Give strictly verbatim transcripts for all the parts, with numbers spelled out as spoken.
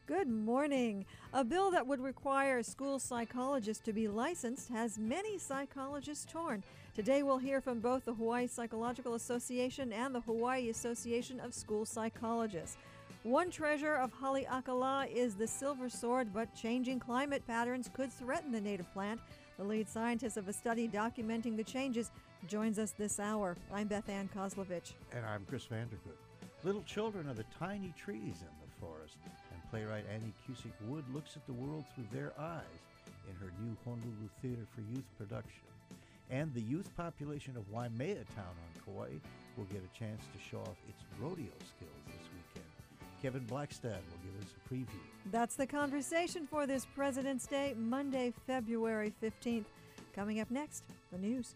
Good morning. A bill that would require school psychologists to be licensed has many psychologists torn. Today we'll hear from both the Hawaii Psychological Association and the Hawaii Association of School Psychologists. One treasure of Haleakala is the silver sword, but changing climate patterns could threaten the native plant. The lead scientist of a study documenting the changes joins us this hour. I'm Beth Ann Kozlovich. And I'm Chris Vandergood. Little children are the tiny trees in the forest, and playwright Annie Cusick Wood looks at the world through their eyes in her new Honolulu Theater for Youth production. And the youth population of Waimea Town on Kauai will get a chance to show off its rodeo skills this weekend. Kevin Blackstad will give us a preview. That's the conversation for this President's Day, Monday, February fifteenth. Coming up next, the news.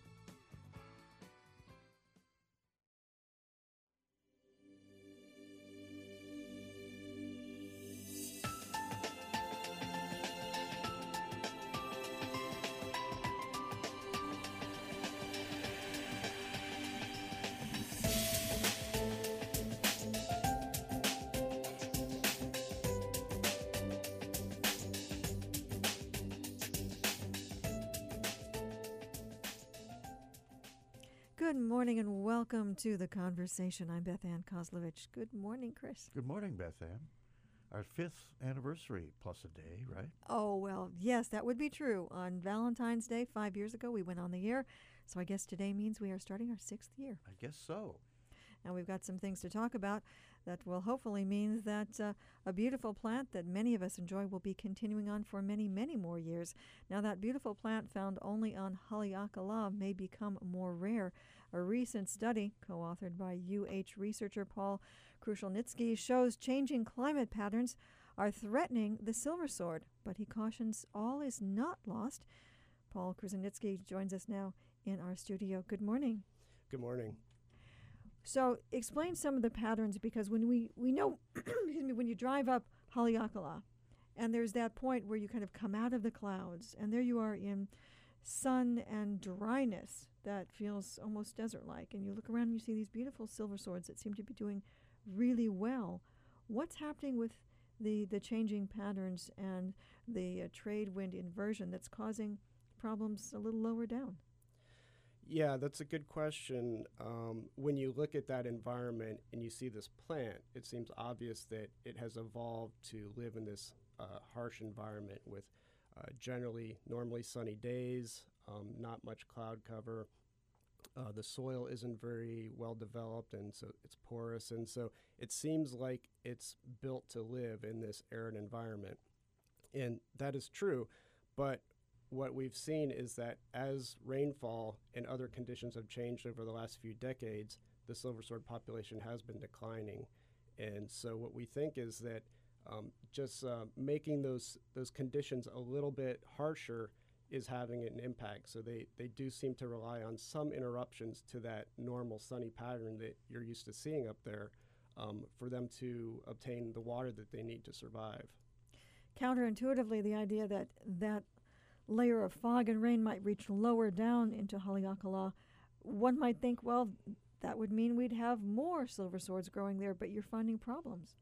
Good morning and welcome to the conversation. I'm Beth Ann Kozlovich. Good morning, Chris. Good morning, Beth Ann. Our fifth anniversary plus a day, right? Oh, well, yes, that would be true. On Valentine's Day, five years ago, we went on the air. So I guess today means we are starting our sixth year. I guess so. And we've got some things to talk about that will hopefully mean that uh, a beautiful plant that many of us enjoy will be continuing on for many, many more years. Now, that beautiful plant found only on Haleakala may become more rare. A recent study, co-authored by U H researcher Paul Krushelnytsky, shows changing climate patterns are threatening the silver sword, but he cautions all is not lost. Paul Krushelnytsky joins us now in our studio. Good morning. Good morning. So explain some of the patterns, because when we, we know, excuse me, when you drive up Haleakala and there's that point where you kind of come out of the clouds and there you are in sun and dryness that feels almost desert-like, and you look around and you see these beautiful silver swords that seem to be doing really well. What's happening with the, the changing patterns and the uh, trade wind inversion that's causing problems a little lower down? Yeah, that's a good question. Um, when you look at that environment and you see this plant, it seems obvious that it has evolved to live in this uh, harsh environment with uh, generally normally sunny days, um, not much cloud cover. Uh, the soil isn't very well developed, and so it's porous, and so it seems like it's built to live in this arid environment. And that is true, but what we've seen is that as rainfall and other conditions have changed over the last few decades, the silver sword population has been declining. And so what we think is that um, just uh, making those those conditions a little bit harsher is having an impact. So they, they do seem to rely on some interruptions to that normal sunny pattern that you're used to seeing up there um, for them to obtain the water that they need to survive. Counterintuitively, the idea that that layer of fog and rain might reach lower down into Haleakala, one might think, well, that would mean we'd have more silver swords growing there, but you're finding problems.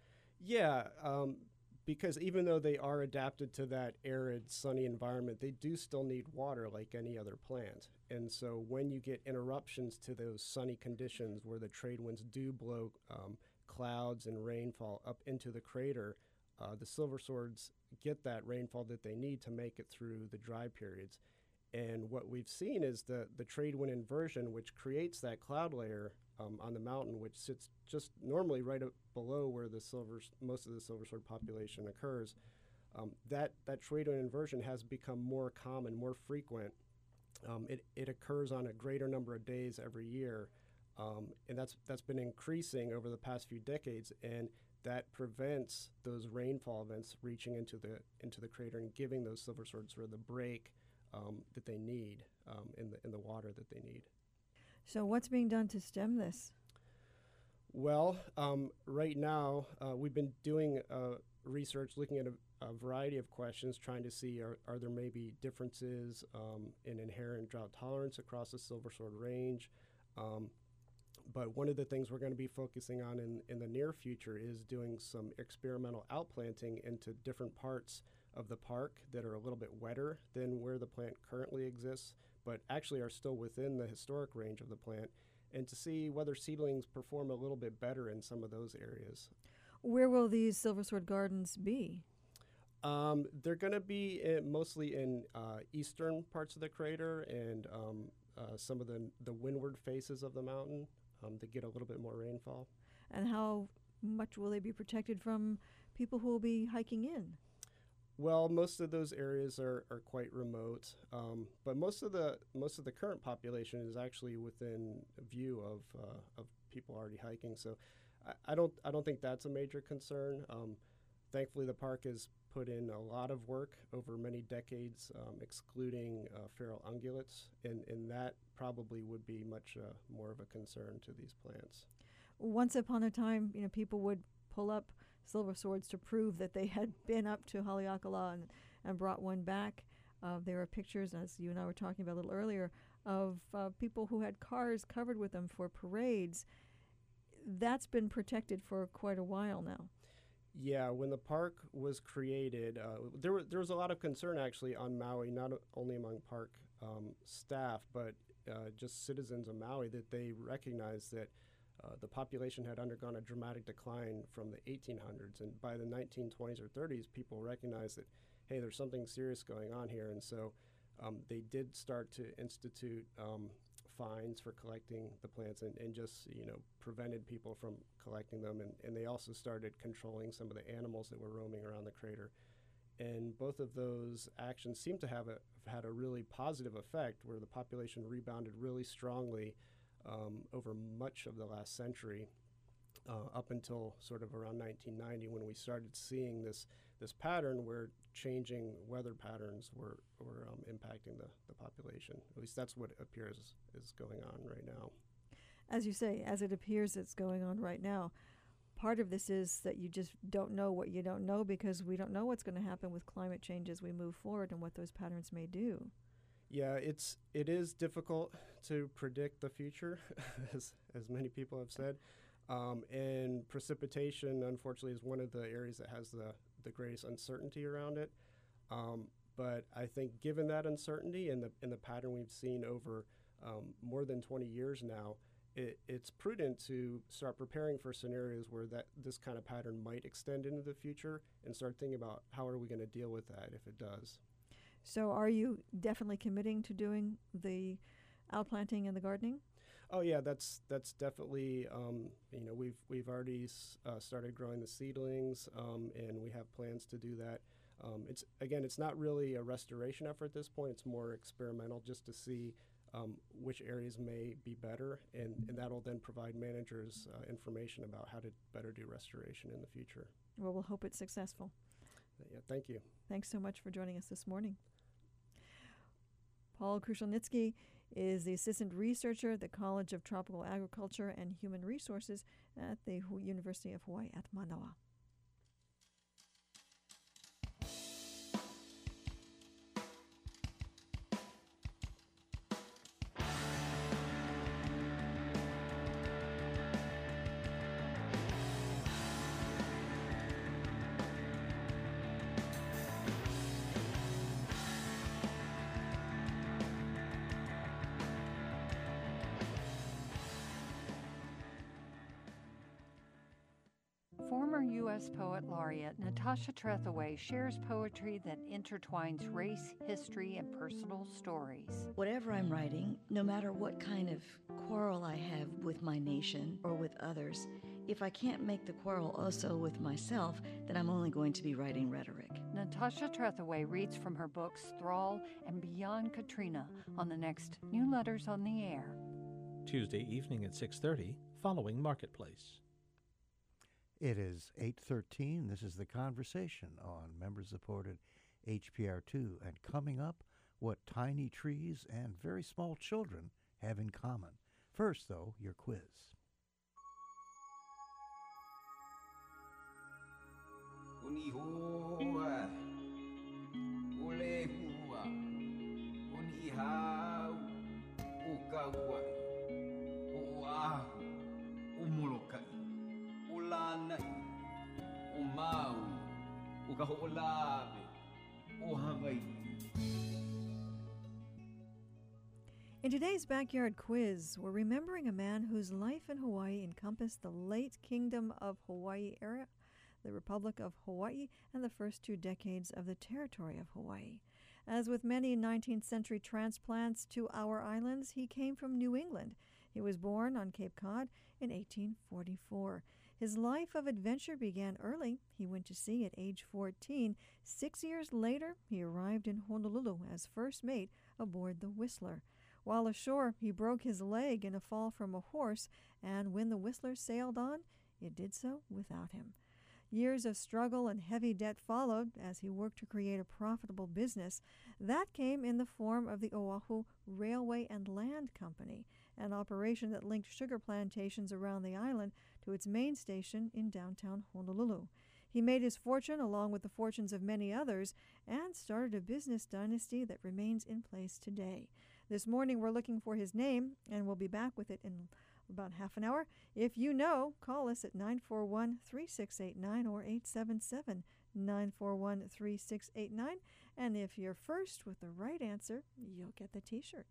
Yeah, um, because even though they are adapted to that arid, sunny environment, they do still need water like any other plant. And so when you get interruptions to those sunny conditions where the trade winds do blow um, clouds and rainfall up into the crater, uh, the silver swords get that rainfall that they need to make it through the dry periods. And what we've seen is the, the trade wind inversion, which creates that cloud layer um, on the mountain, which sits just normally right up below where the silver, most of the silver sword population occurs. Um, that, that trade wind inversion has become more common, more frequent. Um, it, it occurs on a greater number of days every year. Um, and that's, that's been increasing over the past few decades. And that prevents those rainfall events reaching into the into the crater and giving those silver swords sort of the break um, that they need um, in the in the water that they need. So what's being done to stem this? Well, um, right now uh, we've been doing uh, research looking at a, a variety of questions, trying to see are, are there maybe differences um, in inherent drought tolerance across the silver sword range. Um, but one of the things we're going to be focusing on in, in the near future is doing some experimental outplanting into different parts of the park that are a little bit wetter than where the plant currently exists, but actually are still within the historic range of the plant, and to see whether seedlings perform a little bit better in some of those areas. Where will these Silversword Gardens be? Um, they're going to be in, mostly in uh, eastern parts of the crater and um, uh, some of the, the windward faces of the mountain um, to get a little bit more rainfall. And how much will they be protected from people who will be hiking in? Well, most of those areas are, are quite remote, um, but most of the most of the current population is actually within view of uh, of people already hiking. So, I, I don't I don't think that's a major concern. Um, thankfully, the park has put in a lot of work over many decades, um, excluding uh, feral ungulates, and, and that probably would be much uh, more of a concern to these plants. Once upon a time, you know, people would pull up silver swords to prove that they had been up to Haleakala and, and brought one back. Uh, there are pictures, as you and I were talking about a little earlier, of uh, people who had cars covered with them for parades. That's been protected for quite a while now. Yeah, when the park was created, uh, there, were, there was a lot of concern actually on Maui, not only among park um, staff, but uh, just citizens of Maui, that they recognized that Uh, the population had undergone a dramatic decline from the eighteen hundreds, and by the nineteen twenties or thirties, people recognized that, hey, there's something serious going on here, and so um, they did start to institute um, fines for collecting the plants and, and just, you know, prevented people from collecting them, and, and they also started controlling some of the animals that were roaming around the crater. And both of those actions seem to have a, had a really positive effect, where the population rebounded really strongly Um, over much of the last century, uh, up until sort of around nineteen ninety, when we started seeing this this pattern where changing weather patterns were, were um, impacting the, the population. At least that's what appears is going on right now. As you say, as it appears it's going on right now, part of this is that you just don't know what you don't know, because we don't know what's going to happen with climate change as we move forward and what those patterns may do. Yeah, it's it is difficult to predict the future, as as many people have said, um, and precipitation, unfortunately, is one of the areas that has the the greatest uncertainty around it. Um, but I think, given that uncertainty and the and the pattern we've seen over um, more than twenty years now, it, it's prudent to start preparing for scenarios where that this kind of pattern might extend into the future, and start thinking about how are we going to deal with that if it does. So are you definitely committing to doing the outplanting and the gardening? Oh yeah, that's that's definitely um, you know we've we've already s- uh, started growing the seedlings, um, and we have plans to do that. Um, it's again, it's not really a restoration effort at this point. It's more experimental, just to see um, which areas may be better, and, and that'll then provide managers uh, information about how to better do restoration in the future. Well, we'll hope it's successful. Yeah, thank you. Thanks so much for joining us this morning. Paul Krushelnitsky is the assistant researcher at the College of Tropical Agriculture and Human Resources at the University of Hawaii at Manoa. Former U S Poet Laureate Natasha Trethewey shares poetry that intertwines race, history, and personal stories. Whatever I'm writing, no matter what kind of quarrel I have with my nation or with others, if I can't make the quarrel also with myself, then I'm only going to be writing rhetoric. Natasha Trethewey reads from her books Thrall and Beyond Katrina on the next New Letters on the Air. Tuesday evening at six thirty, following Marketplace. It is eight thirteen. This is The Conversation on member-supported H P R two. And coming up, what tiny trees and very small children have in common. First, though, your quiz. Unihoa, ulehua, unihau, ukawa, uahu. kahulabi, o hangay. In today's Backyard Quiz, we're remembering a man whose life in Hawaii encompassed the late Kingdom of Hawaii era, the Republic of Hawaii, and the first two decades of the Territory of Hawaii. As with many nineteenth century transplants to our islands, he came from New England. He was born on Cape Cod in eighteen forty-four. His life of adventure began early. He went to sea at age fourteen. Six years later, he arrived in Honolulu as first mate aboard the Whistler. While ashore, he broke his leg in a fall from a horse, and when the Whistler sailed on, it did so without him. Years of struggle and heavy debt followed as he worked to create a profitable business. That came in the form of the Oahu Railway and Land Company, an operation that linked sugar plantations around the island to its main station in downtown Honolulu. He made his fortune along with the fortunes of many others and started a business dynasty that remains in place today. This morning we're looking for his name, and we'll be back with it in about half an hour. If you know, call us at nine four one, three six eight nine or eight seven seven, nine four one, three six eight nine. And if you're first with the right answer, you'll get the T-shirt.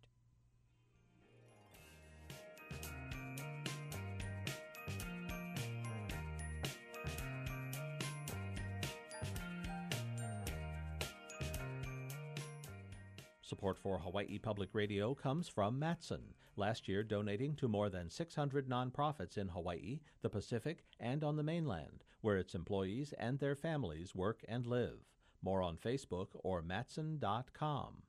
Support for Hawaii Public Radio comes from Matson, last year donating to more than six hundred nonprofits in Hawaii, the Pacific, and on the mainland, where its employees and their families work and live. More on Facebook or matson dot com.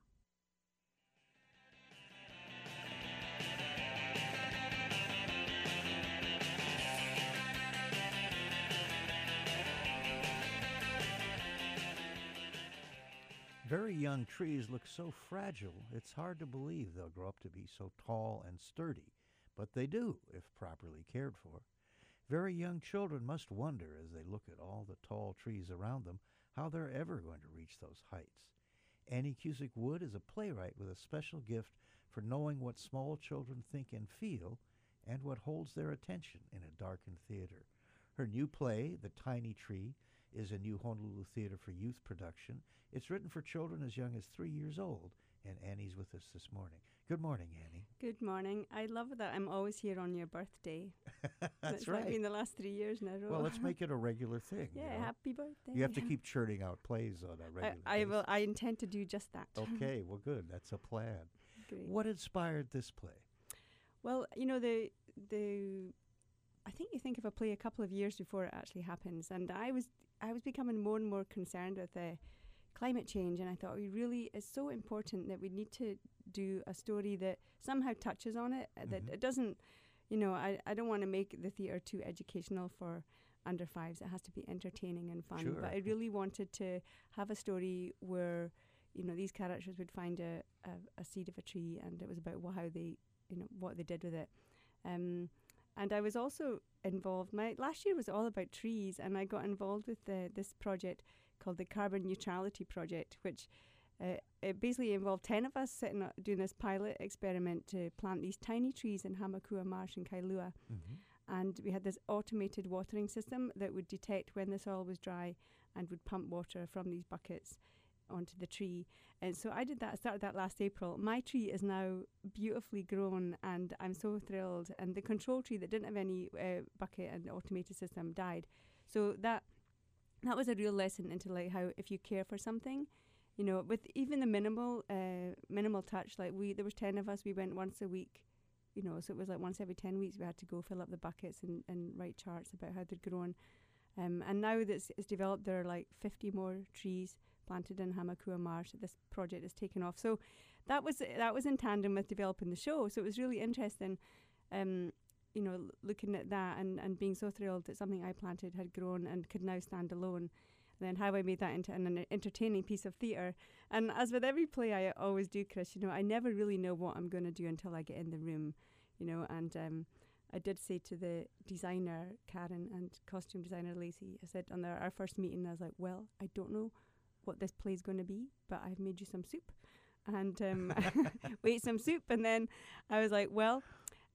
Very young trees look so fragile, it's hard to believe they'll grow up to be so tall and sturdy, but they do if properly cared for. Very young children must wonder as they look at all the tall trees around them how they're ever going to reach those heights. Annie Cusick Wood is a playwright with a special gift for knowing what small children think and feel and what holds their attention in a darkened theater. Her new play, The Tiny Tree, is a new Honolulu Theater for Youth production. It's written for children as young as three years old, and Annie's with us this morning. Good morning, Annie. Good morning. I love that I'm always here on your birthday. That's That's right. Like been the last three years in a row. Well, let's make it a regular thing. Yeah, you know? happy birthday. You have to keep churning out plays on a regular I, I basis. will. I intend to do just that. Okay, well, good. That's a plan. Great. What inspired this play? Well, you know the the. I think you think of a play a couple of years before it actually happens, and I was I was becoming more and more concerned with the climate change, and I thought we really it's so important that we need to do a story that somehow touches on it. Uh, that Mhm. it doesn't, you know, I I don't want to make the theatre too educational for under fives. It has to be entertaining and fun. Sure. But I really wanted to have a story where, you know, these characters would find a, a, a seed of a tree, and it was about wh- how they, you know, what they did with it. Um, and I was also involved. My last year was all about trees, and I got involved with the, this project called the Carbon Neutrality Project, which uh, it basically involved ten of us sitting uh, doing this pilot experiment to plant these tiny trees in Hamakua Marsh in Kailua. Mm-hmm. And we had this automated watering system that would detect when the soil was dry and would pump water from these buckets onto the tree. And so I did that, I started that last April. My tree is now beautifully grown, and I'm so thrilled. And the control tree that didn't have any uh, bucket and automated system died. So that that was a real lesson into like how if you care for something, you know, with even the minimal uh, minimal touch, like we there was ten of us, we went once a week. You know, so it was like once every ten weeks we had to go fill up the buckets and, and write charts about how they'd grown. Um, and now that it's, it's developed, there are like fifty more trees planted in Hamakua Marsh. This project has taken off. So that was that was in tandem with developing the show. So it was really interesting, um, you know, l- looking at that and, and being so thrilled that something I planted had grown and could now stand alone. And then how I made that into an, an entertaining piece of theatre. And as with every play I always do, Chris, you know, I never really know what I'm going to do until I get in the room, you know. And um, I did say to the designer, Karen, and costume designer, Lacey, I said on their, our first meeting, I was like, well, I don't know what this play is going to be, but I've made you some soup. And um, we ate some soup. And then I was like, well,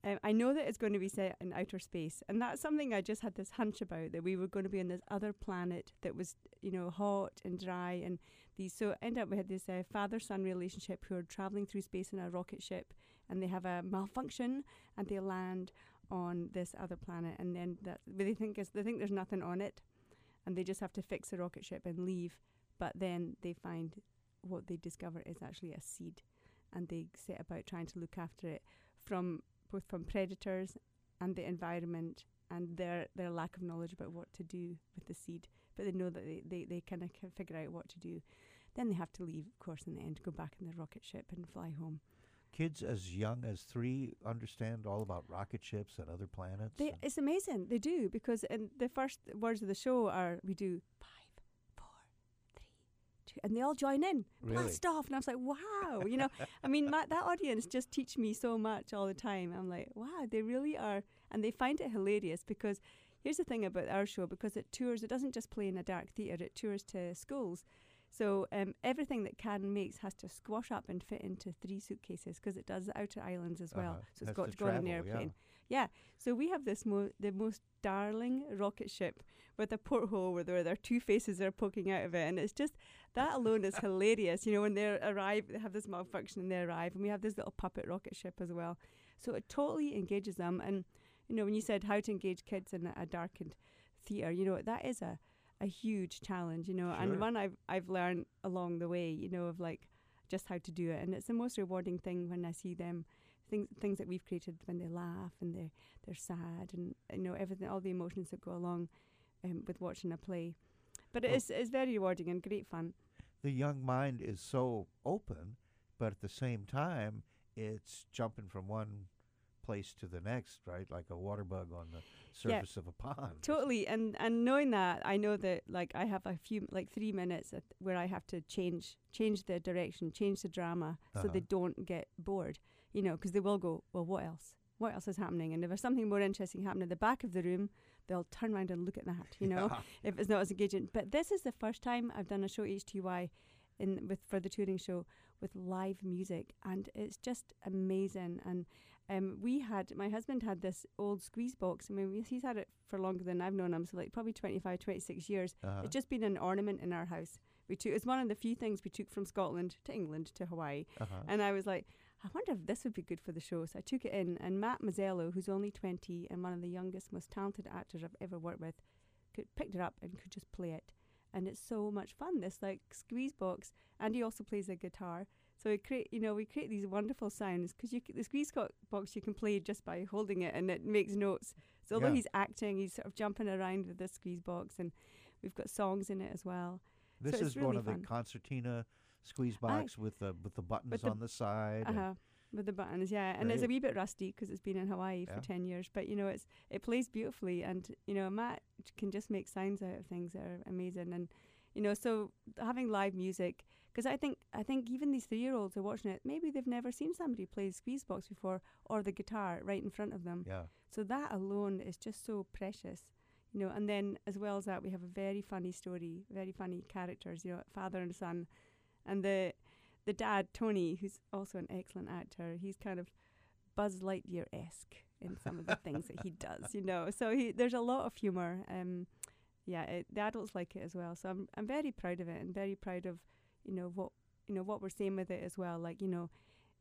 Um, I know that it's going to be set in outer space, and that's something I just had this hunch about, that we were going to be on this other planet that was, you know, hot and dry, and these. So end up we had this uh, father-son relationship who are traveling through space in a rocket ship, and they have a malfunction, and they land on this other planet, and then that they think is they think there's nothing on it, and they just have to fix the rocket ship and leave. But then they find what they discover is actually a seed, and they set about trying to look after it from both from predators and the environment and their, their lack of knowledge about what to do with the seed. But they know that they, they, they kind of can figure out what to do. Then they have to leave, of course, in the end, go back in the rocket ship and fly home. Kids as young as three understand all about rocket ships and other planets? They, it's amazing. They do, because in the first words of the show are, we do five, four, three, two, and they all join in. Really? Blast off. And I was like, wow. You know, I mean, my, that audience just teach me so much all the time. I'm like, wow, they really are. And they find it hilarious, because here's the thing about our show, because it tours, it doesn't just play in a dark theatre, it tours to schools. So um, everything that Canon makes has to squash up and fit into three suitcases, because it does the outer islands as well. Uh-huh. So it's Has got to to go on an travel, airplane. Yeah. yeah. So we have this mo- the most darling rocket ship with a porthole where there, there are two faces that are poking out of it, and it's just that alone is hilarious. You know, when they arrive, they have this malfunction and they arrive, and we have this little puppet rocket ship as well. So it totally engages them. And you know, when you said how to engage kids in a, a darkened theatre, you know, that is a a huge challenge, you know, Sure. and one I've I've learned along the way, you know, of like just how to do it. And it's the most rewarding thing when I see them, things things that we've created, when they laugh and they're they're sad, and you know, everything, all the emotions that go along um, with watching a play. But Well, it is it's very rewarding and great fun. The young mind is so open, but at the same time, it's jumping from one place to the next, right? Like a water bug on the surface Yeah, of a pond. Totally, and and knowing that, I know that like I have a few like three minutes at where I have to change change the direction, change the drama, so Uh-huh. they don't get bored. You know, because they will go, well, what else? What else is happening? And if there's something more interesting happening in the back of the room, they'll turn around and look at that. You know, Yeah. if it's not as engaging. But this is the first time I've done a show H T Y in with for the touring show with live music, and it's just amazing. And um, we had my husband had this old squeeze box. I mean, we, he's had it for longer than I've known him, so like probably twenty-five, twenty-six years. Uh-huh. It's just been an ornament in our house. We took it's one of the few things we took from Scotland to England to Hawaii, Uh-huh. and I was like, I wonder if this would be good for the show. So I took it in, and Matt Mazzello, who's only twenty and one of the youngest, most talented actors I've ever worked with, could picked it up and could just play it. And it's so much fun, this like squeeze box. And he also plays a guitar. So we create, you know, we create these wonderful sounds, because you c- the squeeze co- box you can play just by holding it, and it makes notes. So although Yeah. he's acting, he's sort of jumping around with this squeeze box, and we've got songs in it as well. This so is it's really one of fun. the concertina squeeze box with the with the buttons the on the side. and- Uh-huh. With the buttons, yeah, and it's a Great. wee bit rusty because it's been in Hawaii Yeah. for ten years. But you know, it's it plays beautifully, and you know, Matt can just make sounds out of things that are amazing. And you know, so having live music, because I think I think even these three-year-olds are watching it. Maybe they've never seen somebody play squeeze box before, or the guitar right in front of them. yeah. So that alone is just so precious, you know. And then as well as that, we have a very funny story, very funny characters, you know, father and son, and the the dad Tony, who's also an excellent actor. He's kind of Buzz Lightyear-esque in some of the things that he does, you know. So he there's a lot of humor. Um, yeah, it, the adults like it as well. So I'm I'm very proud of it, and very proud of, you know, what you know what we're saying with it as well. Like, you know,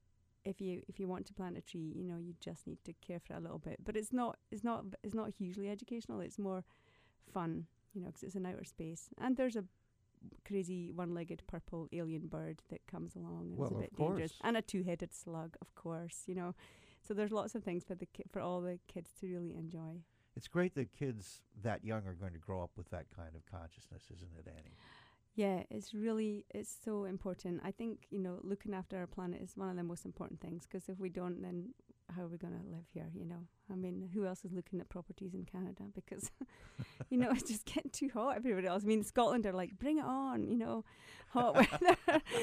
if you if you want to plant a tree, you know, you just need to care for it a little bit. But it's not it's not it's not hugely educational. It's more fun, you know, because it's in outer space, and there's a crazy one-legged purple alien bird that comes along and Well, is a of bit dangerous, course. and a two-headed slug, of course, you know. So there's lots of things for the ki- for all the kids to really enjoy. It's great that kids that young are going to grow up with that kind of consciousness, isn't it, Annie? Yeah, it's really, it's so important. I think, you know, looking after our planet is one of the most important things, because if we don't, then how are we going to live here, you know? I mean, who else is looking at properties in Canada? Because, you know, it's just getting too hot everywhere else. I mean, Scotland are like, bring it on, you know, hot weather.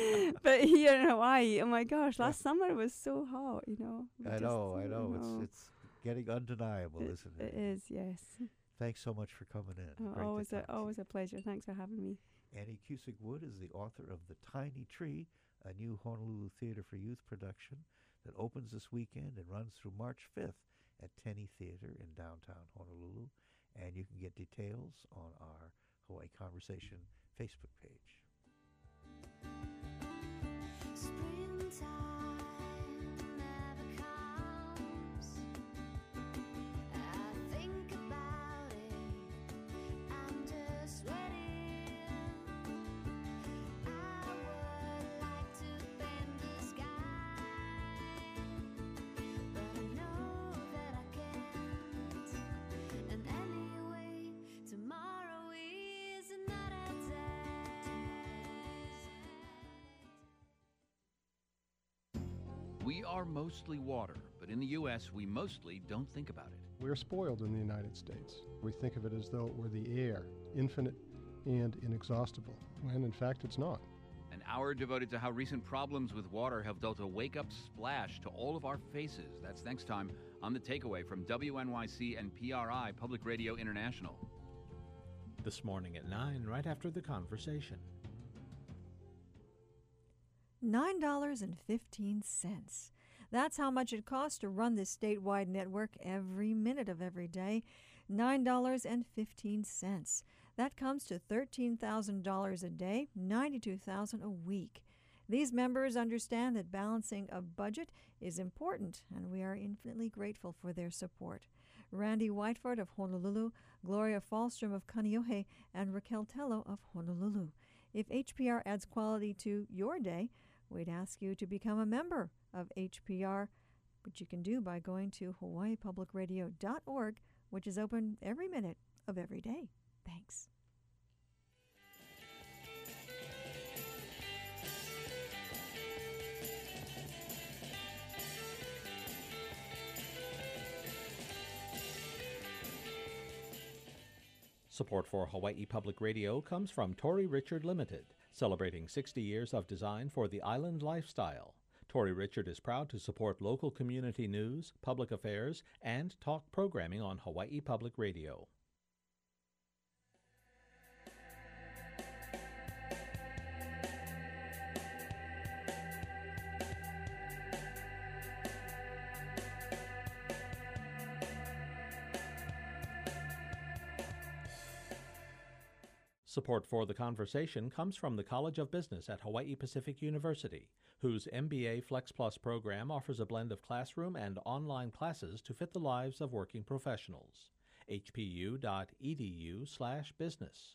But here in Hawaii, oh my gosh, Yeah. last summer was so hot, you know? We I just, know, I you know. It's it's getting undeniable, it, isn't it? it is, yes. Thanks so much for coming in. Oh, Great to always, a, talk to you. always a pleasure. Thanks for having me. Annie Cusick Wood is the author of The Tiny Tree, a new Honolulu Theatre for Youth production that opens this weekend and runs through March fifth at Tenney Theater in downtown Honolulu. And you can get details on our Hawaii Conversation Facebook page. Springtime never comes. I think about it, I'm just waiting. I would like to bend the sky, but I know that I can't. And anyway, tomorrow is another day. We are mostly water, but in the U S we mostly don't think about it. We're spoiled in the United States. We think of it as though it were the air, infinite and inexhaustible, when in fact it's not. An hour devoted to how recent problems with water have dealt a wake-up splash to all of our faces. That's next time on The Takeaway from W N Y C and P R I Public Radio International. This morning at nine, right after the conversation. nine dollars and fifteen cents. That's how much it costs to run this statewide network every minute of every day. nine dollars and fifteen cents. That comes to thirteen thousand dollars a day, ninety-two thousand dollars a week. These members understand that balancing a budget is important, and we are infinitely grateful for their support. Randy Whiteford of Honolulu, Gloria Fallstrom of Kaneohe, and Raquel Tello of Honolulu. If H P R adds quality to your day, we'd ask you to become a member of H P R, which you can do by going to hawaii public radio dot org, which is open every minute of every day. Thanks. Support for Hawaii Public Radio comes from Tory Richard Limited, celebrating sixty years of design for the island lifestyle. Tory Richard is proud to support local community news, public affairs, and talk programming on Hawaii Public Radio. Support for the conversation comes from the College of Business at Hawaii Pacific University, whose M B A Flex Plus program offers a blend of classroom and online classes to fit the lives of working professionals. h p u dot e d u slash business.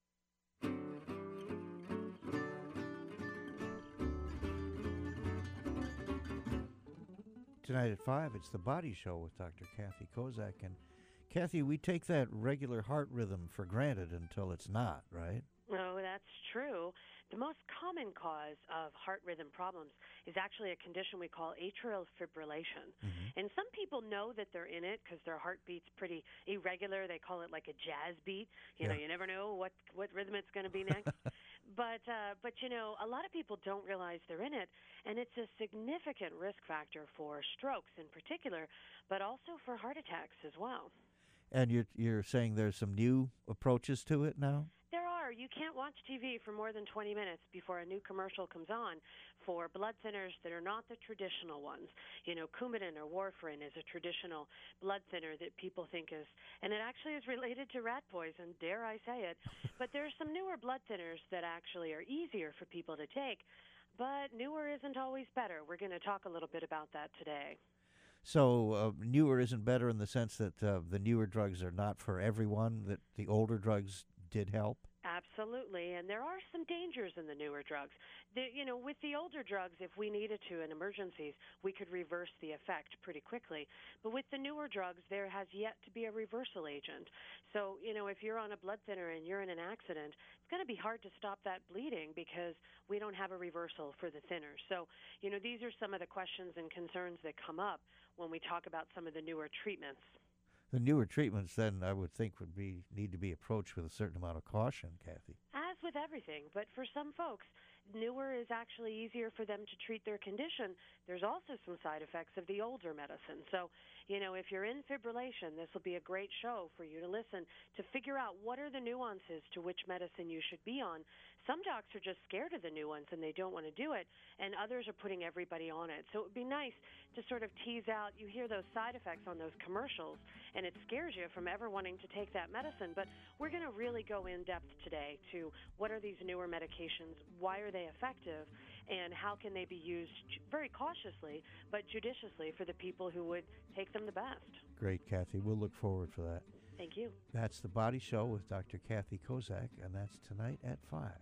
Tonight at five, it's The Body Show with Doctor Kathy Kozak. And Kathy, we take that regular heart rhythm for granted until it's not, right? Oh, that's true. The most common cause of heart rhythm problems is actually a condition we call atrial fibrillation. Mm-hmm. And some people know that they're in it because their heartbeat's pretty irregular. They call it like a jazz beat. You yeah. know, you never know what, what rhythm it's going to be next. But, uh, but, you know, a lot of people don't realize they're in it, and it's a significant risk factor for strokes in particular, but also for heart attacks as well. And you're, you're saying there's some new approaches to it now? There are. You can't watch T V for more than twenty minutes before a new commercial comes on for blood thinners that are not the traditional ones. You know, Coumadin or warfarin is a traditional blood thinner that people think is, and it actually is related to rat poison, dare I say it. But there are some newer blood thinners that actually are easier for people to take, but newer isn't always better. We're going to talk a little bit about that today. So uh, newer isn't better in the sense that uh, the newer drugs are not for everyone, that the older drugs did help? Absolutely, and there are some dangers in the newer drugs. The, you know, with the older drugs, if we needed to in emergencies, we could reverse the effect pretty quickly. But with the newer drugs, there has yet to be a reversal agent. So, you know, if you're on a blood thinner and you're in an accident, it's going to be hard to stop that bleeding because we don't have a reversal for the thinner. So, you know, these are some of the questions and concerns that come up when we talk about some of the newer treatments. The newer treatments, then, I would think would be need to be approached with a certain amount of caution, Kathy. As with everything, but for some folks, newer is actually easier for them to treat their condition, there's also some side effects of the older medicine. So, you know, if you're in fibrillation, this will be a great show for you to listen to figure out what are the nuances to which medicine you should be on. Some docs are just scared of the new ones and they don't want to do it, and others are putting everybody on it. So it would be nice to sort of tease out, you hear those side effects on those commercials, and it scares you from ever wanting to take that medicine. But we're going to really go in depth today to what are these newer medications, why are they effective, and how can they be used very cautiously but judiciously for the people who would take them the best. Great, Kathy. We'll look forward for that. Thank you. That's The Body Show with Doctor Kathy Kozak, and that's tonight at five.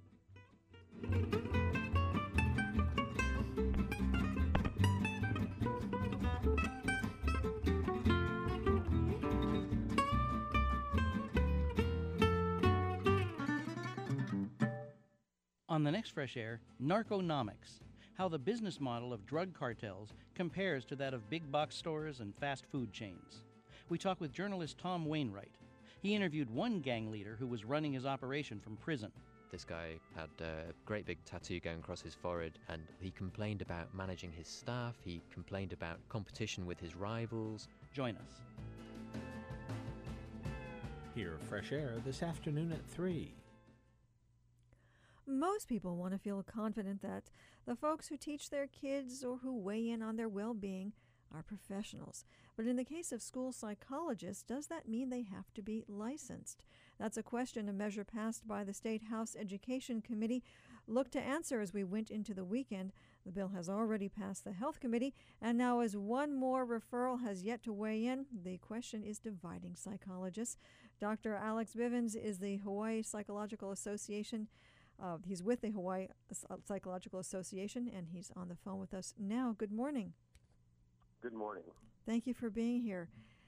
On the next Fresh Air, Narconomics, how the business model of drug cartels compares to that of big box stores and fast food chains. We talk with journalist Tom Wainwright. He interviewed one gang leader who was running his operation from prison. This guy had a great big tattoo going across his forehead, and he complained about managing his staff. He complained about competition with his rivals. Join us. Hear Fresh Air this afternoon at three. Most people want to feel confident that the folks who teach their kids or who weigh in on their well-being are professionals. But in the case of school psychologists, does that mean they have to be licensed? That's a question a measure passed by the State House Education Committee looked to answer as we went into the weekend. The bill has already passed the Health Committee, and now as one more referral has yet to weigh in, the question is dividing psychologists. Doctor Alex Bivens is the Hawaii Psychological Association. Uh, he's with the Hawaii Psychological Association, and he's on the phone with us now. Good morning. Good morning. Thank you for being here.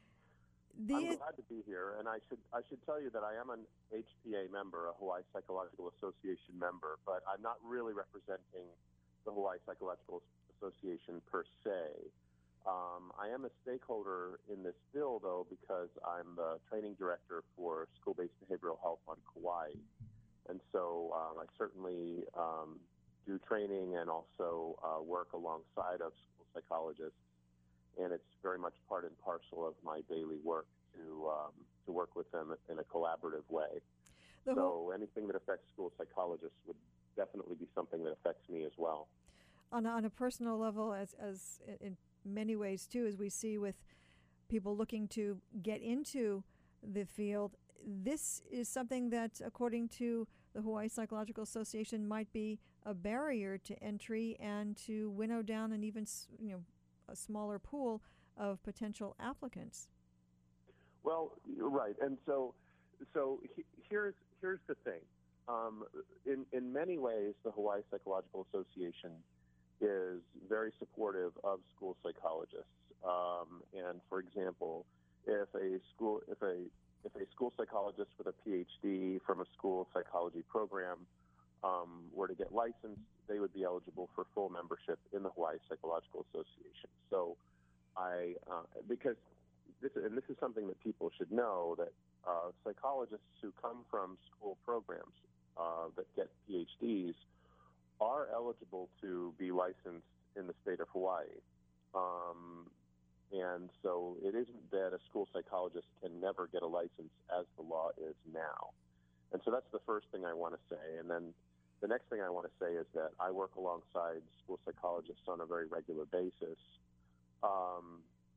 The I'm glad to be here, and I should I should tell you that I am an H P A member, a Hawaii Psychological Association member, but I'm not really representing the Hawaii Psychological Association per se. Um, I am a stakeholder in this bill, though, because I'm the training director for school-based behavioral health on Kauai. And so um, I certainly um, do training and also uh, work alongside of school psychologists, and it's very much part and parcel of my daily work to um, to work with them in a collaborative way. The so anything that affects school psychologists would definitely be something that affects me as well. On a, on a personal level, as as in many ways too, as we see with people looking to get into the field, this is something that, according to the Hawaii Psychological Association, might be a barrier to entry and to winnow down an even, you know, a smaller pool of potential applicants. Well, you're right, and so, so he, here's here's the thing. Um, in in many ways, the Hawaii Psychological Association is very supportive of school psychologists. Um, and for example, if a school if a If a school psychologist with a P H D from a school psychology program um, were to get licensed, they would be eligible for full membership in the Hawaii Psychological Association. So I, uh, because this, and this is something that people should know, that uh, psychologists who come from school programs uh, that get P H Ds are eligible to be licensed in the state of Hawaii. Um, And so it isn't that a school psychologist can never get a license as the law is now. And so that's the first thing I want to say. And then the next thing I want to say is that I work alongside school psychologists on a very regular basis. Um,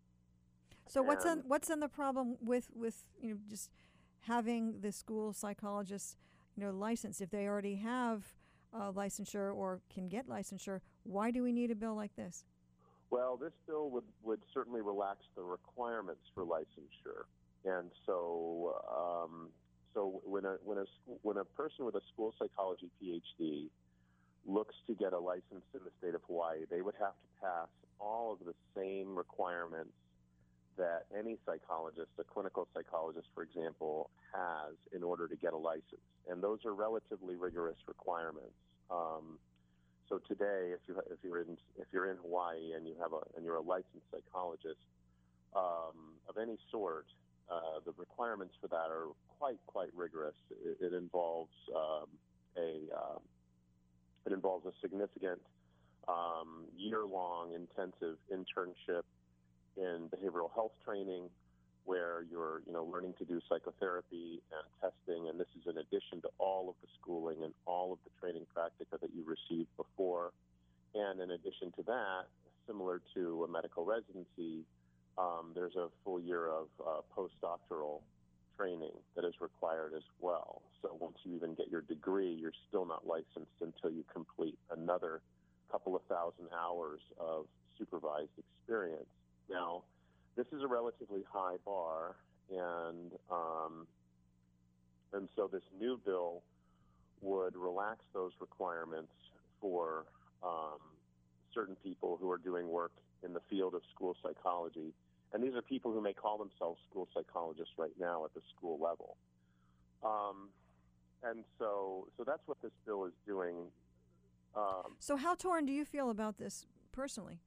so what's in, what's in the problem with, with you know just having the school psychologists you know licensed? If they already have uh, licensure or can get licensure, why do we need a bill like this? Well, this bill would, would certainly relax the requirements for licensure, and so um, so when a when a when a person with a school psychology P H D looks to get a license in the state of Hawaii, they would have to pass all of the same requirements that any psychologist, a clinical psychologist, for example, has in order to get a license, and those are relatively rigorous requirements. Um, So today, if you if you're in if you're in Hawaii and you have a and you're a licensed psychologist um, of any sort, uh, the requirements for that are quite quite rigorous. It, it involves um, a uh, a It involves a significant um, year-long intensive internship in behavioral health training, where you're, you know, learning to do psychotherapy and testing, and this is in addition to all of the schooling and all of the training practica that you received before. And in addition to that, similar to a medical residency, um, there's a full year of uh, postdoctoral training that is required as well. So once you even get your degree, you're still not licensed until you complete another couple of thousand hours of supervised experience. Now, this is a relatively high bar, and um, and so this new bill would relax those requirements for um, certain people who are doing work in the field of school psychology. And these are people who may call themselves school psychologists right now at the school level. Um, and so, so that's what this bill is doing. Um, so how torn do you feel about this personally?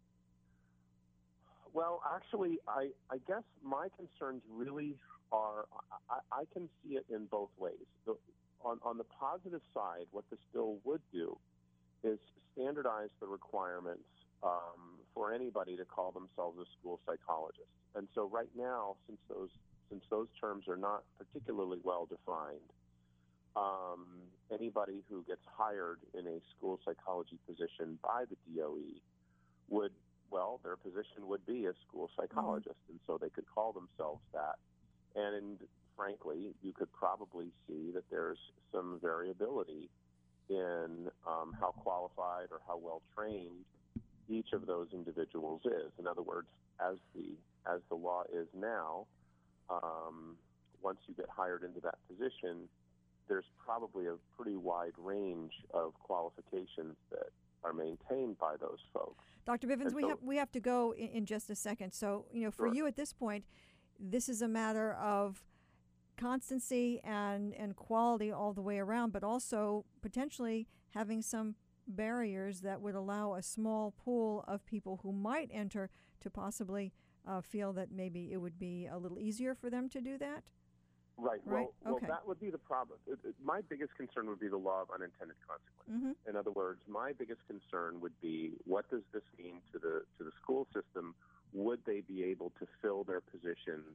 Well, actually, I, I guess my concerns really are, I, I can see it in both ways. The, on, on the positive side, what this bill would do is standardize the requirements um, for anybody to call themselves a school psychologist. And so right now, since those since those terms are not particularly well defined, um, anybody who gets hired in a school psychology position by the D O E would, well, their position would be a school psychologist, mm-hmm. and so they could call themselves that. And frankly, you could probably see that there's some variability in um, how qualified or how well trained each of those individuals is. In other words, as the as the law is now, um, once you get hired into that position, there's probably a pretty wide range of qualifications that are maintained by those folks. Doctor Bivens, And we so, have we have to go in, in just a second. So, you know, for Sure. you at this point, this is a matter of constancy and, and quality all the way around, but also potentially having some barriers that would allow a small pool of people who might enter to possibly uh, feel that maybe it would be a little easier for them to do that? Right. Right? Well, Okay. well, that would be the problem. It, it, my biggest concern would be the law of unintended consequences. Mhm. In other words, my biggest concern would be, what does this mean to the to the school system? Would they be able to fill their positions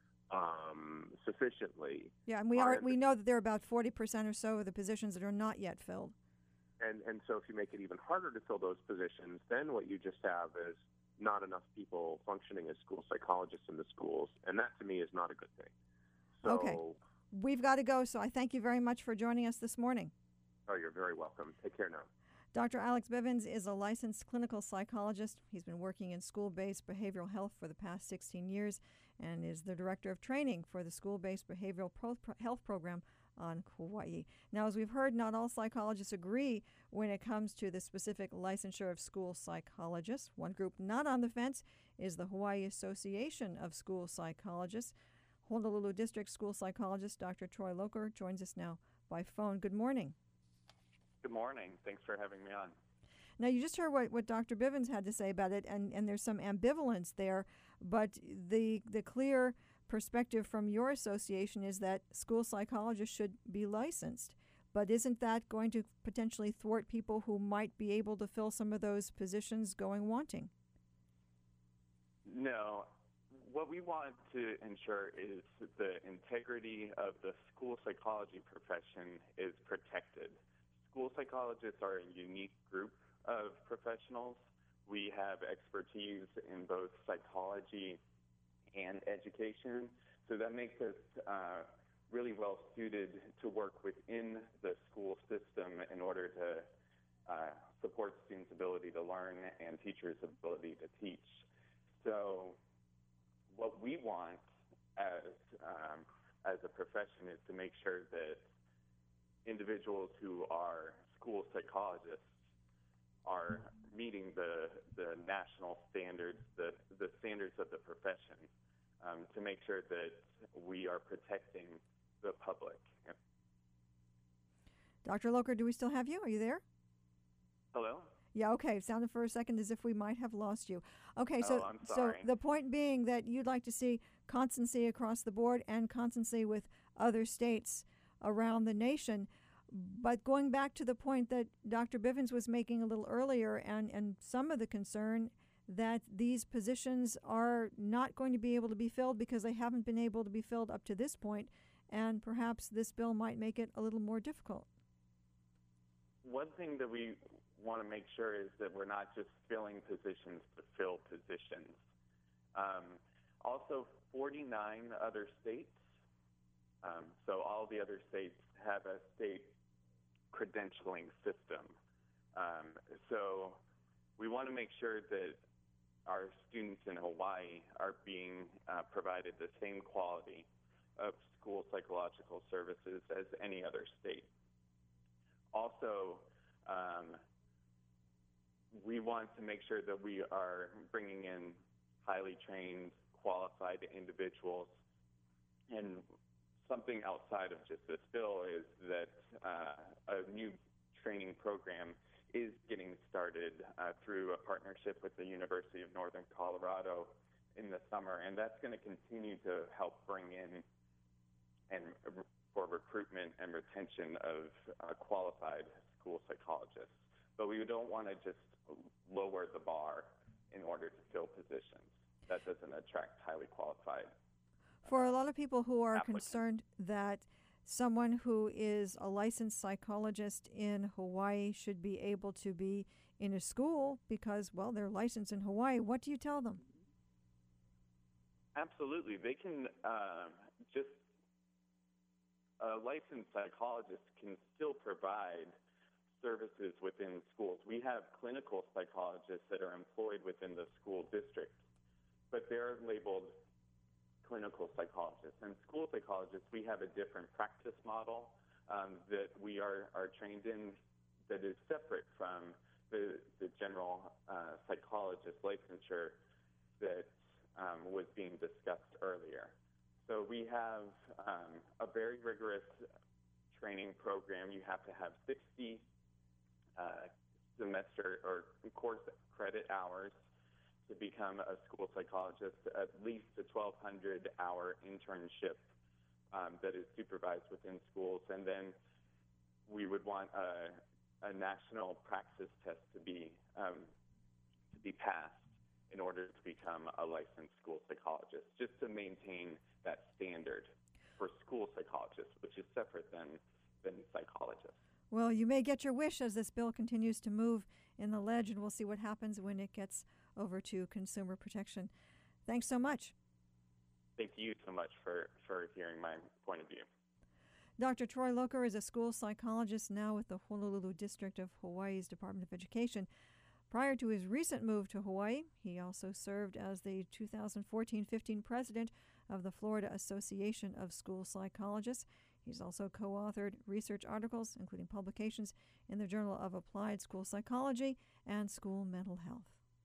um, sufficiently? Yeah, and we Or are is we it- know that there are about forty percent or so of the positions that are not yet filled. And and so if you make it even harder to fill those positions, then what you just have is not enough people functioning as school psychologists in the schools, and that to me is not a good thing. So, Okay. We've got to go, so I thank you very much for joining us this morning. Oh, you're very welcome. Take care now. Doctor Alex Bivens is a licensed clinical psychologist. He's been working in school-based behavioral health for the past sixteen years and is the director of training for the school-based behavioral pro- pro- health program on Kauai. Now, as we've heard, not all psychologists agree when it comes to the specific licensure of school psychologists. One group not on the fence is the Hawaii Association of School Psychologists. Honolulu District School Psychologist Doctor Troy Locher joins us now by phone. Good morning. Good morning. Thanks for having me on. Now, you just heard what, what Doctor Bivens had to say about it, and, and there's some ambivalence there, but the the clear perspective from your association is that school psychologists should be licensed. But isn't that going to potentially thwart people who might be able to fill some of those positions going wanting? No. What we want to ensure is the integrity of the school psychology profession is protected. School psychologists are a unique group of professionals. We have expertise in both psychology and education, so that makes us uh, really well suited to work within the school system in order to uh, support students' ability to learn and teachers' ability to teach. So what we want as um, as a profession is to make sure that individuals who are school psychologists are meeting the the national standards, the the standards of the profession, um, to make sure that we are protecting the public. Doctor Locher, do we still have you? Are you there? Hello? Yeah, okay. It sounded for a second as if we might have lost you. Okay, so Oh, I'm so sorry. the point being that you'd like to see constancy across the board and constancy with other states around the nation. But going back to the point that Doctor Bivens was making a little earlier, and, and some of the concern that these positions are not going to be able to be filled because they haven't been able to be filled up to this point, and perhaps this bill might make it a little more difficult. One thing that we want to make sure is that we're not just filling positions to fill positions. Um, also, forty-nine other states, um, so all the other states have a state credentialing system. Um, so we want to make sure that our students in Hawaii are being uh, provided the same quality of school psychological services as any other state. Also, um, we want to make sure that we are bringing in highly trained, qualified individuals. And something outside of just this bill is that uh, a new training program is getting started uh, through a partnership with the University of Northern Colorado in the summer, and that's going to continue to help bring in and for recruitment and retention of uh, qualified school psychologists. But we don't want to just lower the bar in order to fill positions. That doesn't attract highly qualified. For a lot of people who are applicants. concerned that someone who is a licensed psychologist in Hawaii should be able to be in a school because, well, they're licensed in Hawaii, what do you tell them? Absolutely. They can uh, just, a licensed psychologist can still provide services within schools. We have clinical psychologists that are employed within the school district, but they're labeled clinical psychologists. And school psychologists, we have a different practice model um, that we are, are trained in that is separate from the, the general uh, psychologist licensure that um, was being discussed earlier. So we have um, a very rigorous training program. You have to have sixty uh, semester or course credit hours to become a school psychologist, at least a twelve hundred hour internship um, that is supervised within schools. And then we would want a, a national praxis test to be, um, to be passed in order to become a licensed school psychologist, just to maintain that standard for school psychologists, which is separate than, than psychologists. Well, you may get your wish as this bill continues to move in the ledge, and we'll see what happens when it gets over to consumer protection. Thanks so much. Thank you so much for, for hearing my point of view. Doctor Troy Locher is a school psychologist now with the Honolulu District of Hawaii's Department of Education. Prior to his recent move to Hawaii, he also served as the two thousand fourteen fifteen president of the Florida Association of School Psychologists. He's also co-authored research articles, including publications in the Journal of Applied School Psychology and School Mental Health.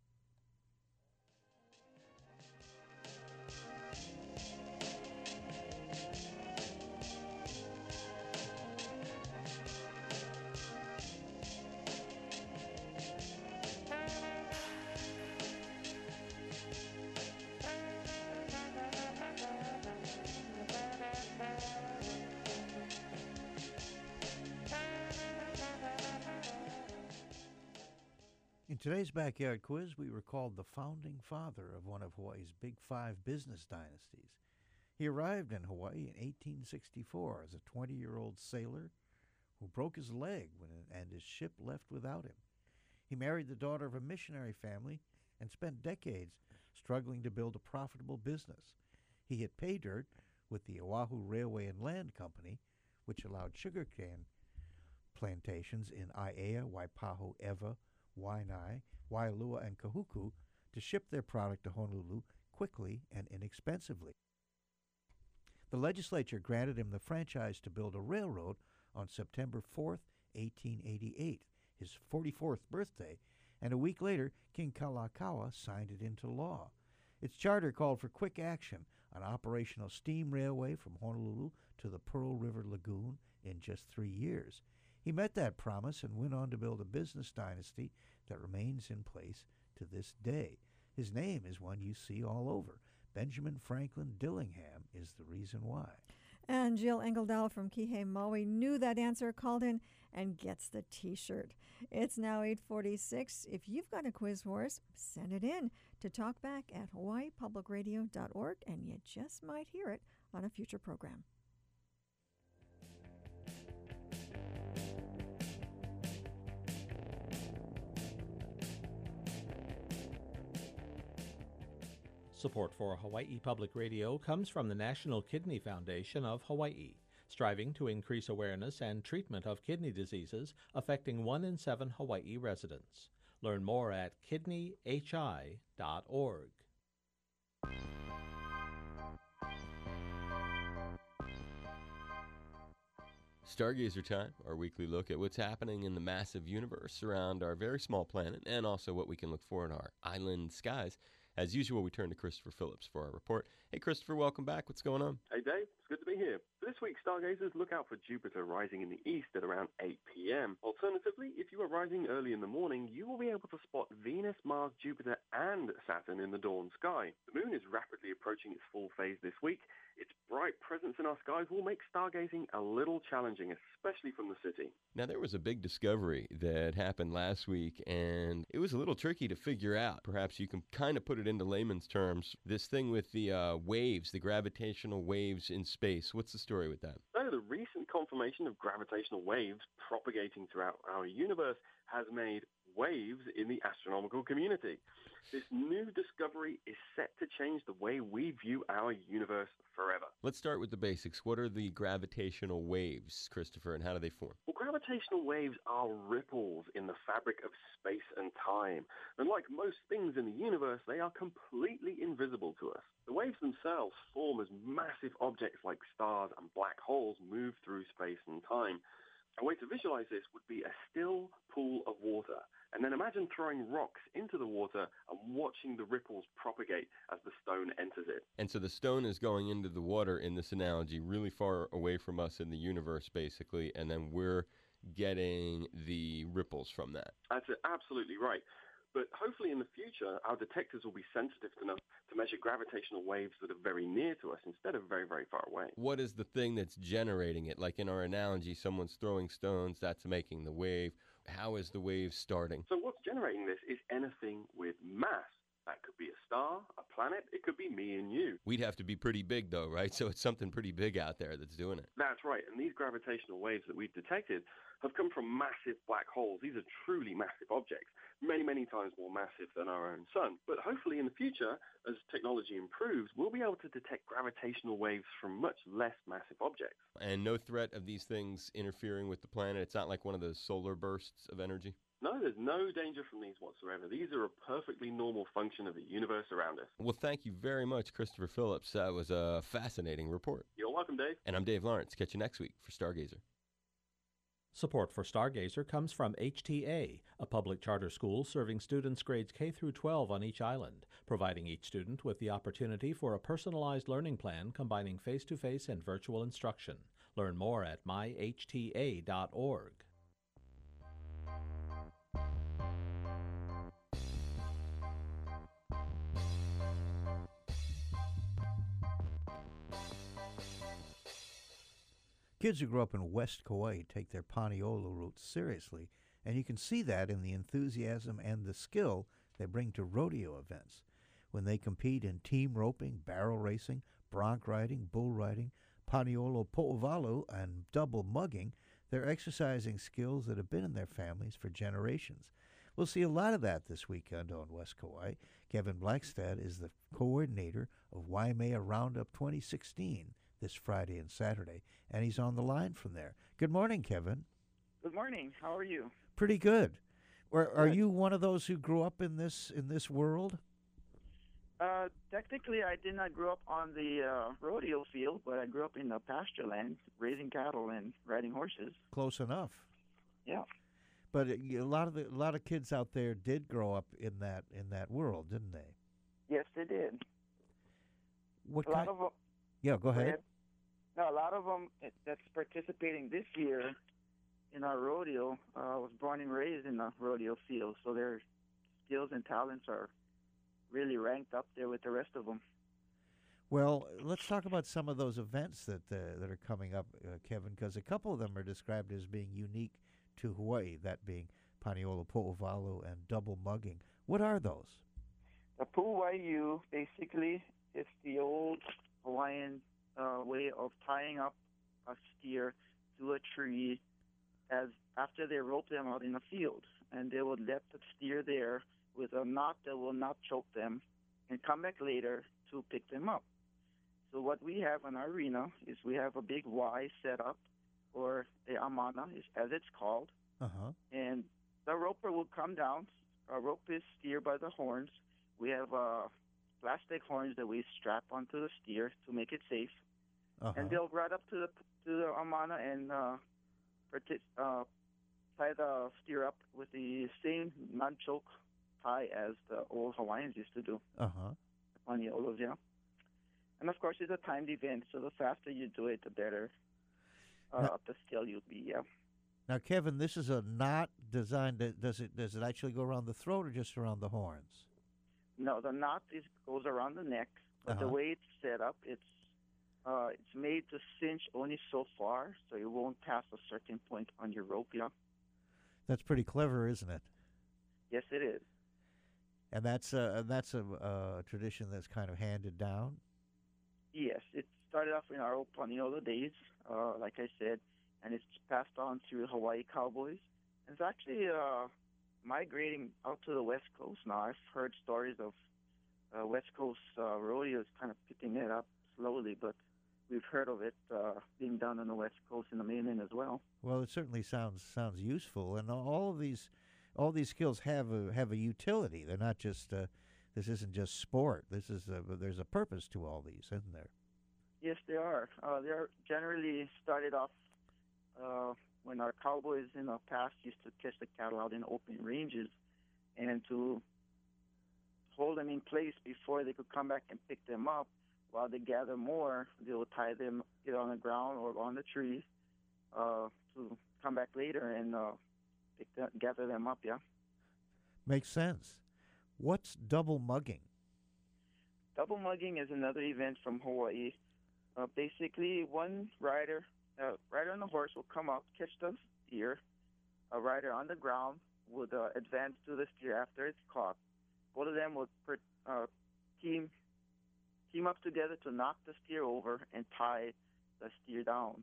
In today's Backyard Quiz, we recalled the founding father of one of Hawaii's big five business dynasties. He arrived in Hawaii in eighteen sixty-four as a twenty-year-old sailor who broke his leg when and his ship left without him. He married the daughter of a missionary family and spent decades struggling to build a profitable business. He hit pay dirt with the Oahu Railway and Land Company, which allowed sugarcane plantations in Aiea, Waipahu, Ewa, Waianae, Waialua, and Kahuku to ship their product to Honolulu quickly and inexpensively. The legislature granted him the franchise to build a railroad on September fourth, eighteen eighty-eight, his forty-fourth birthday, and a week later, King Kalakaua signed it into law. Its charter called for quick action, an operational steam railway from Honolulu to the Pearl River Lagoon in just three years. He met that promise and went on to build a business dynasty that remains in place to this day. His name is one you see all over. Benjamin Franklin Dillingham is the reason why. And Jill Engeldahl from Kihei Maui knew that answer, called in, and gets the T-shirt. It's now eight forty-six. If you've got a quiz for us, send it in to talkback at hawaii public radio dot org, and you just might hear it on a future program. Support for Hawaii Public Radio comes from the National Kidney Foundation of Hawaii, striving to increase awareness and treatment of kidney diseases affecting one in seven Hawaii residents. Learn more at kidney h i dot org. Stargazer Time, our weekly look at what's happening in the massive universe around our very small planet, and also what we can look for in our island skies. As usual, we turn to Christopher Phillips for our report. Hey, Christopher, welcome back. What's going on? Hey, Dave. It's good to be here. For this week, stargazers, look out for Jupiter rising in the east at around eight p.m. Alternatively, if you are rising early in the morning, you will be able to spot Venus, Mars, Jupiter, and Saturn in the dawn sky. The moon is rapidly approaching its full phase this week. Its bright presence in our skies will make stargazing a little challenging, especially from the city. Now, there was a big discovery that happened last week, and it was a little tricky to figure out. Perhaps you can kind of put it into layman's terms. This thing with the uh, waves, the gravitational waves in space. What's the story with that? So the recent confirmation of gravitational waves propagating throughout our universe has made waves in the astronomical community. This new discovery is set to change the way we view our universe forever. Let's start with the basics. What are the gravitational waves, Christopher, and how do they form? Well, gravitational waves are ripples in the fabric of space and time. And like most things in the universe, they are completely invisible to us. The waves themselves form as massive objects like stars and black holes move through space and time. A way to visualize this would be a still pool of water, and then imagine throwing rocks into the water and watching the ripples propagate as the stone enters it. And so the stone is going into the water in this analogy really far away from us in the universe, basically, and then we're getting the ripples from that. That's absolutely right. But hopefully in the future, our detectors will be sensitive enough to measure gravitational waves that are very near to us instead of very, very far away. What is the thing that's generating it? Like in our analogy, someone's throwing stones, that's making the wave. How is the wave starting? So what's generating this is anything with mass. That could be a star, a planet, it could be me and you. We'd have to be pretty big, though, right? So it's something pretty big out there that's doing it. That's right, and these gravitational waves that we've detected have come from massive black holes. These are truly massive objects, many, many times more massive than our own sun. But hopefully in the future, as technology improves, we'll be able to detect gravitational waves from much less massive objects. And no threat of these things interfering with the planet? It's not like one of those solar bursts of energy? No, there's no danger from these whatsoever. These are a perfectly normal function of the universe around us. Well, thank you very much, Christopher Phillips. That was a fascinating report. You're welcome, Dave. And I'm Dave Lawrence. Catch you next week for Stargazer. Support for Stargazer comes from H T A, a public charter school serving students grades K through twelve on each island, providing each student with the opportunity for a personalized learning plan combining face-to-face and virtual instruction. Learn more at my h t a dot org. Kids who grow up in West Kauai take their Paniolo roots seriously, and you can see that in the enthusiasm and the skill they bring to rodeo events. When they compete in team roping, barrel racing, bronc riding, bull riding, Paniolo po'ovalu, and double mugging, they're exercising skills that have been in their families for generations. We'll see a lot of that this weekend on West Kauai. Kevin Blackstad is the coordinator of Waimea Roundup twenty sixteen. This Friday and Saturday, and he's on the line from there. Good morning, Kevin. Good morning. How are you? Pretty good. Are, are you one of those who grew up in this in this world? Uh, technically, I did not grow up on the uh, rodeo field, but I grew up in the pasture land, raising cattle and riding horses. Close enough. Yeah. But it, a lot of the, a lot of kids out there did grow up in that in that world, didn't they? Yes, they did. What a kind? lot of them. Yeah, go ahead. No, a lot of them that's participating this year in our rodeo uh, was born and raised in the rodeo field, so their skills and talents are really ranked up there with the rest of them. Well, let's talk about some of those events that uh, that are coming up, uh, Kevin, because a couple of them are described as being unique to Hawaii, that being Paniolo Po'ovalu and double mugging. What are those? The pu'uwaiu basically is the old Hawaiian uh, way of tying up a steer to a tree as after they rope them out in the field, and they would let the steer there with a knot that will not choke them, and come back later to pick them up. So what we have in our arena is we have a big Y set up, or the amana, is, as it's called, Uh-huh. and the roper will come down, uh, rope his steer by the horns. We have uh, plastic horns that we strap onto the steer to make it safe, Uh-huh. and they'll ride up to the to the amana and uh, partic- uh, tie the steer up with the same non-choke tie as the old Hawaiians used to do. Uh-huh. On the olos, yeah. And of course, it's a timed event, so the faster you do it, the better uh, Now- up the scale you'll be, yeah. Now, Kevin, this is a knot designed. To, does it does it actually go around the throat or just around the horns? No, the knot is goes around the neck, but the Uh-huh. way it's set up, it's uh, it's made to cinch only so far, so it won't pass a certain point on your rope, yeah. That's pretty clever, isn't it? Yes, it is. And that's a that's a, a tradition that's kind of handed down. Yes, it started off in our old Paniolo days, uh, like I said, and it's passed on through Hawaii Cowboys. It's actually uh, migrating out to the West Coast now. I've heard stories of uh, West Coast uh, rodeos kind of picking it up slowly, but we've heard of it uh, being done on the West Coast and the mainland as well. Well, it certainly sounds sounds useful, and all of these all these skills have a have a utility. They're not just uh, this isn't just sport. This is a, there's a purpose to all these, isn't there? Yes, they are. Uh, they're generally started off uh, when our cowboys in the past used to catch the cattle out in open ranges, and to hold them in place before they could come back and pick them up. While they gather more, they will tie them either on the ground or on the tree uh, to come back later and uh, pick them, gather them up. Yeah. Makes sense. What's double mugging? Double mugging is another event from Hawaii. Uh, basically, one rider, uh, rider on the horse will come up, catch the steer. A rider on the ground would uh, advance to the steer after it's caught. Both of them would per, uh, team team up together to knock the steer over and tie the steer down.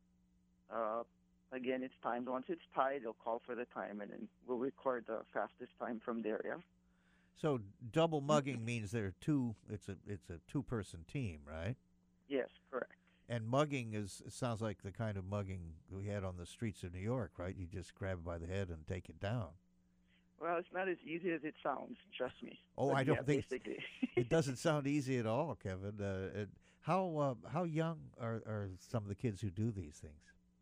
Uh, again, it's timed. Once it's tied, they'll call for the time, and then we'll record the fastest time from there. Yeah. So double mugging means there are two. It's a it's a two person team, right? Yes, correct. And mugging is it sounds like the kind of mugging we had on the streets of New York, right? You just grab it by the head and take it down. Well, it's not as easy as it sounds. Trust me. Oh, But I don't yeah, think basically. it doesn't sound easy at all, Kevin. Uh, it, how uh, how young are, are some of the kids who do these things?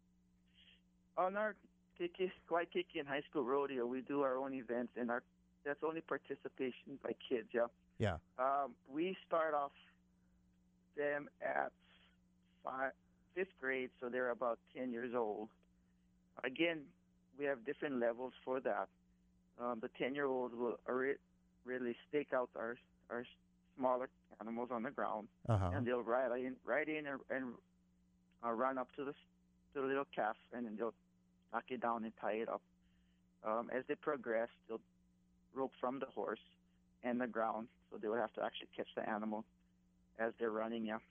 On our Kiki, Waikiki and High School Rodeo, we do our own events, and our that's only participation by kids. Yeah. Yeah. Um, we start off them at five, fifth grade, so they're about ten years old. Again, we have different levels for that. Um, the ten-year-olds will re- really stake out our our smaller animals on the ground, Uh-huh. and they'll ride in, ride in, and, and uh, run up to the to the little calf, and then they'll knock it down and tie it up. Um, as they progress, they'll rope from the horse and the ground, so they will have to actually catch the animal as they're running. Yeah.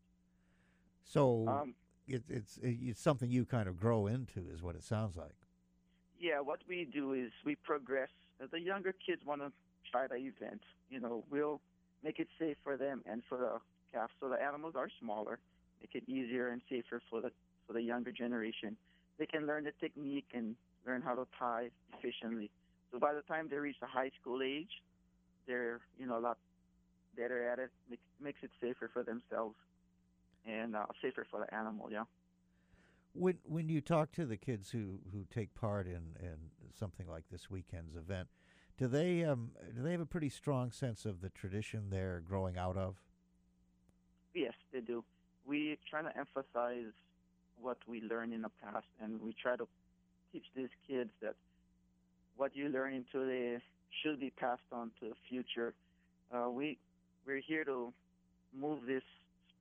So Um, it, it's it's something you kind of grow into, is what it sounds like. Yeah, what we do is we progress. Uh, The younger kids want to try the event. You know, we'll make it safe for them and for the calf. So the animals are smaller, make it easier and safer for the for the younger generation. They can learn the technique and learn how to tie efficiently. So by the time they reach the high school age, they're you know a lot better at it. Make, makes it safer for themselves and uh, safer for the animal. Yeah. When when you talk to the kids who, who take part in, in something like this weekend's event, do they um do they have a pretty strong sense of the tradition they're growing out of? Yes, they do. We try to emphasize what we learned in the past, and we try to teach these kids that what you learn in today should be passed on to the future. Uh, we we're here to move this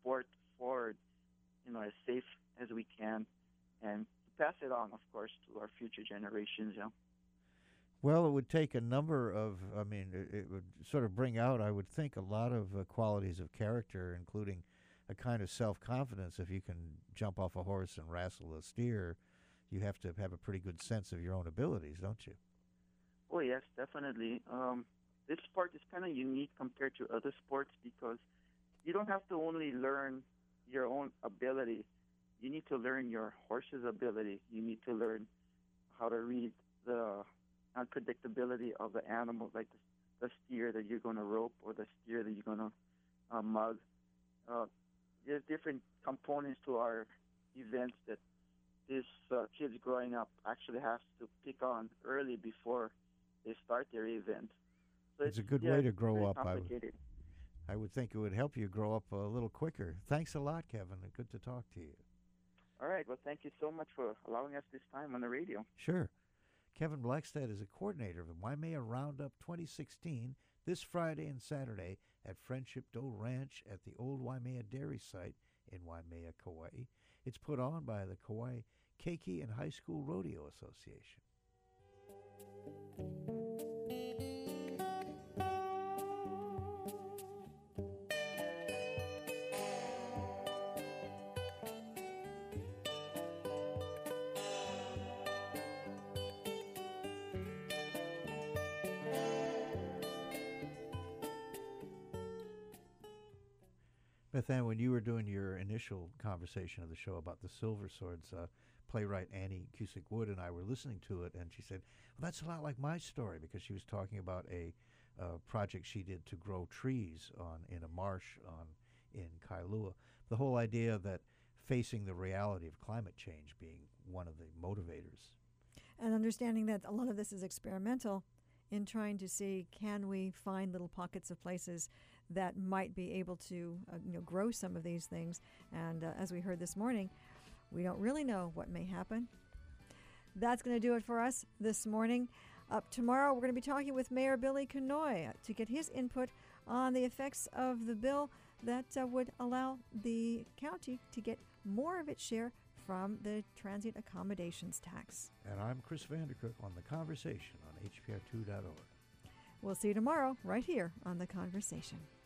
sport forward, you know, as safe as we can, and pass it on, of course, to our future generations. Yeah. Well, it would take a number of, I mean, it, it would sort of bring out, I would think, a lot of uh, qualities of character, including a kind of self-confidence. If you can jump off a horse and wrestle a steer, you have to have a pretty good sense of your own abilities, don't you? Oh, yes, definitely. Um, this sport is kind of unique compared to other sports because you don't have to only learn your own ability. You need to learn your horse's ability. You need to learn how to read the unpredictability of the animal, like the, the steer that you're going to rope or the steer that you're going to uh, mug. Uh, there's different components to our events that these uh, kids growing up actually have to pick on early before they start their event. So it's, it's a good yeah, way to grow up. I would, I would think it would help you grow up a little quicker. Thanks a lot, Kevin. Good to talk to you. All right. Well, thank you so much for allowing us this time on the radio. Sure. Kevin Blackstad is a coordinator of the Waimea Roundup twenty sixteen this Friday and Saturday at Friendship Doe Ranch at the old Waimea Dairy site in Waimea, Kauai. It's put on by the Kauai Keiki and High School Rodeo Association. Beth Ann, when you were doing your initial conversation of the show about the Silver Swords, uh, playwright Annie Cusick Wood and I were listening to it, and she said, well, that's a lot like my story, because she was talking about a uh, project she did to grow trees on in a marsh on in Kailua. The whole idea that facing the reality of climate change being one of the motivators. And understanding that a lot of this is experimental in trying to see, can we find little pockets of places that might be able to uh, you know, grow some of these things. And uh, as we heard this morning, we don't really know what may happen. That's going to do it for us this morning. Up tomorrow, we're going to be talking with Mayor Billy Kanoy to get his input on the effects of the bill that uh, would allow the county to get more of its share from the transient accommodations tax. And I'm Chris Vandercook on The Conversation on H P R two dot org. We'll see you tomorrow right here on The Conversation.